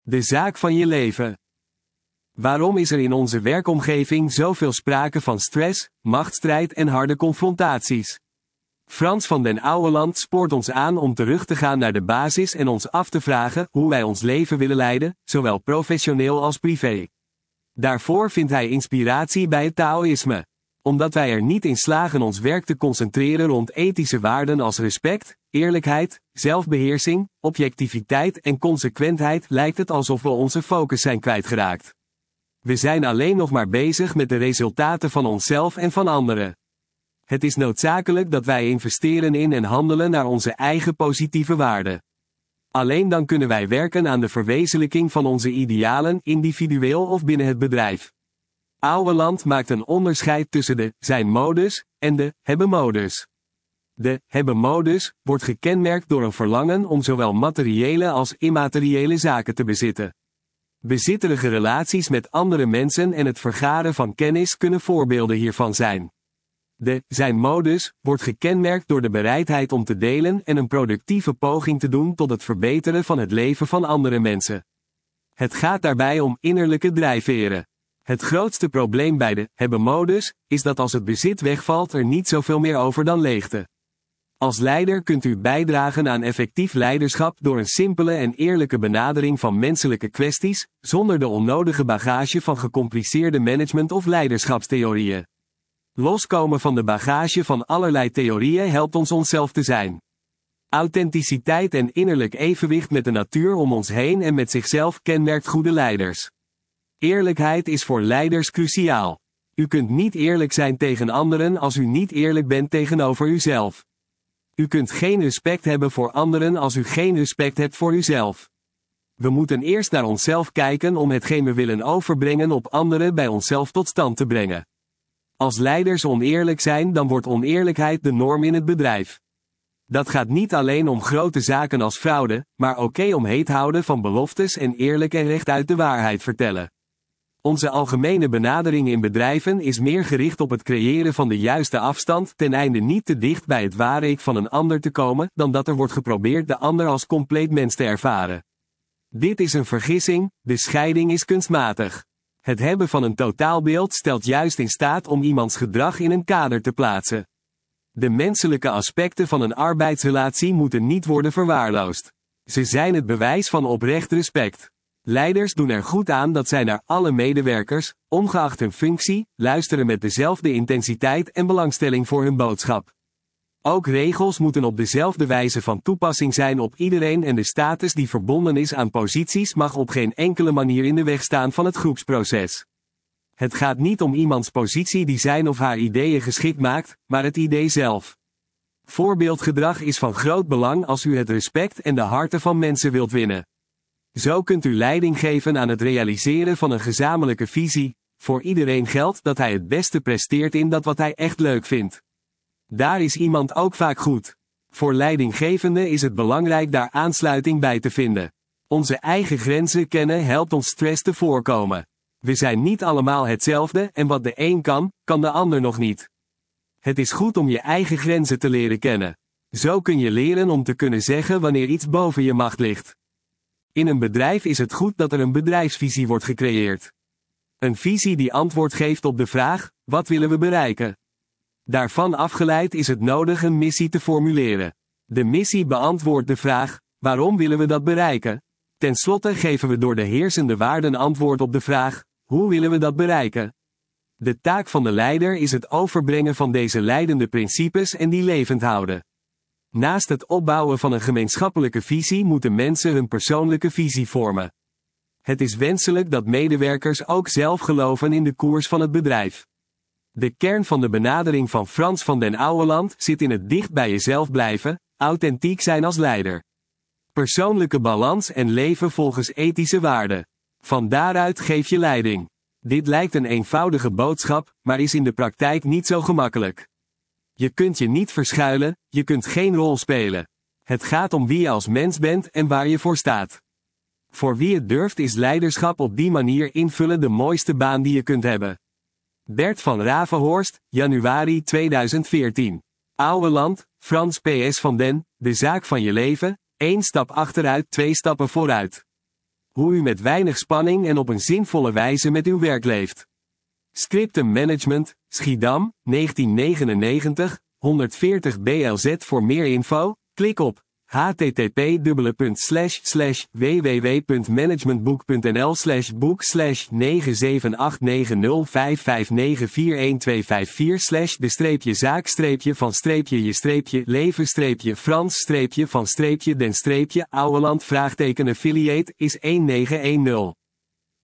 De zaak van je leven. Waarom is er in onze werkomgeving zoveel sprake van stress, machtsstrijd en harde confrontaties? Frans van den Ouweland spoort ons aan om terug te gaan naar de basis en ons af te vragen hoe wij ons leven willen leiden, zowel professioneel als privé. Daarvoor vindt hij inspiratie bij het Taoïsme. Omdat wij er niet in slagen ons werk te concentreren rond ethische waarden als respect, eerlijkheid, zelfbeheersing, objectiviteit en consequentheid, lijkt het alsof we onze focus zijn kwijtgeraakt. We zijn alleen nog maar bezig met de resultaten van onszelf en van anderen. Het is noodzakelijk dat wij investeren in en handelen naar onze eigen positieve waarden. Alleen dan kunnen wij werken aan de verwezenlijking van onze idealen, individueel of binnen het bedrijf. Ouweland maakt een onderscheid tussen de zijn-modus en de hebben-modus. De hebben-modus wordt gekenmerkt door een verlangen om zowel materiële als immateriële zaken te bezitten. Bezitterige relaties met andere mensen en het vergaren van kennis kunnen voorbeelden hiervan zijn. De zijn-modus wordt gekenmerkt door de bereidheid om te delen en een productieve poging te doen tot het verbeteren van het leven van andere mensen. Het gaat daarbij om innerlijke drijfveren. Het grootste probleem bij de hebben-modus is dat als het bezit wegvalt er niet zoveel meer over dan leegte. Als leider kunt u bijdragen aan effectief leiderschap door een simpele en eerlijke benadering van menselijke kwesties, zonder de onnodige bagage van gecompliceerde management- of leiderschapstheorieën. Loskomen van de bagage van allerlei theorieën helpt ons onszelf te zijn. Authenticiteit en innerlijk evenwicht met de natuur om ons heen en met zichzelf kenmerkt goede leiders. Eerlijkheid is voor leiders cruciaal. U kunt niet eerlijk zijn tegen anderen als u niet eerlijk bent tegenover uzelf. U kunt geen respect hebben voor anderen als u geen respect hebt voor uzelf. We moeten eerst naar onszelf kijken om hetgeen we willen overbrengen op anderen bij onszelf tot stand te brengen. Als leiders oneerlijk zijn, dan wordt oneerlijkheid de norm in het bedrijf. Dat gaat niet alleen om grote zaken als fraude, maar ook om heet houden van beloftes en eerlijk en rechtuit de waarheid vertellen. Onze algemene benadering in bedrijven is meer gericht op het creëren van de juiste afstand, ten einde niet te dicht bij het ware ik van een ander te komen, dan dat er wordt geprobeerd de ander als compleet mens te ervaren. Dit is een vergissing, de scheiding is kunstmatig. Het hebben van een totaalbeeld stelt juist in staat om iemands gedrag in een kader te plaatsen. De menselijke aspecten van een arbeidsrelatie moeten niet worden verwaarloosd. Ze zijn het bewijs van oprecht respect. Leiders doen er goed aan dat zij naar alle medewerkers, ongeacht hun functie, luisteren met dezelfde intensiteit en belangstelling voor hun boodschap. Ook regels moeten op dezelfde wijze van toepassing zijn op iedereen en de status die verbonden is aan posities mag op geen enkele manier in de weg staan van het groepsproces. Het gaat niet om iemands positie die zijn of haar ideeën geschikt maakt, maar het idee zelf. Voorbeeldgedrag is van groot belang als u het respect en de harten van mensen wilt winnen. Zo kunt u leiding geven aan het realiseren van een gezamenlijke visie. Voor iedereen geldt dat hij het beste presteert in dat wat hij echt leuk vindt. Daar is iemand ook vaak goed. Voor leidinggevenden is het belangrijk daar aansluiting bij te vinden. Onze eigen grenzen kennen helpt ons stress te voorkomen. We zijn niet allemaal hetzelfde en wat de een kan, kan de ander nog niet. Het is goed om je eigen grenzen te leren kennen. Zo kun je leren om te kunnen zeggen wanneer iets boven je macht ligt. In een bedrijf is het goed dat er een bedrijfsvisie wordt gecreëerd. Een visie die antwoord geeft op de vraag, wat willen we bereiken? Daarvan afgeleid is het nodig een missie te formuleren. De missie beantwoordt de vraag, waarom willen we dat bereiken? Ten slotte geven we door de heersende waarden antwoord op de vraag, hoe willen we dat bereiken? De taak van de leider is het overbrengen van deze leidende principes en die levend houden. Naast het opbouwen van een gemeenschappelijke visie moeten mensen hun persoonlijke visie vormen. Het is wenselijk dat medewerkers ook zelf geloven in de koers van het bedrijf. De kern van de benadering van Frans van den Ouweland zit in het dicht bij jezelf blijven, authentiek zijn als leider. Persoonlijke balans en leven volgens ethische waarden. Van daaruit geef je leiding. Dit lijkt een eenvoudige boodschap, maar is in de praktijk niet zo gemakkelijk. Je kunt je niet verschuilen, je kunt geen rol spelen. Het gaat om wie je als mens bent en waar je voor staat. Voor wie het durft is leiderschap op die manier invullen de mooiste baan die je kunt hebben. Bert van Ravenhorst, januari 2014. Ouweland, Frans P.S. van den, de zaak van je leven, 1 stap achteruit, 2 stappen vooruit. hoe u met weinig spanning en op een zinvolle wijze met uw werk leeft. Scriptum Management, Schiedam, 1999, 140 BLZ. Voor meer info, klik op http://www.managementboek.nl/boek/97890554125-de-zaak-je-leven-Frans-Frans-den-Ouweland-affiliate is 1910.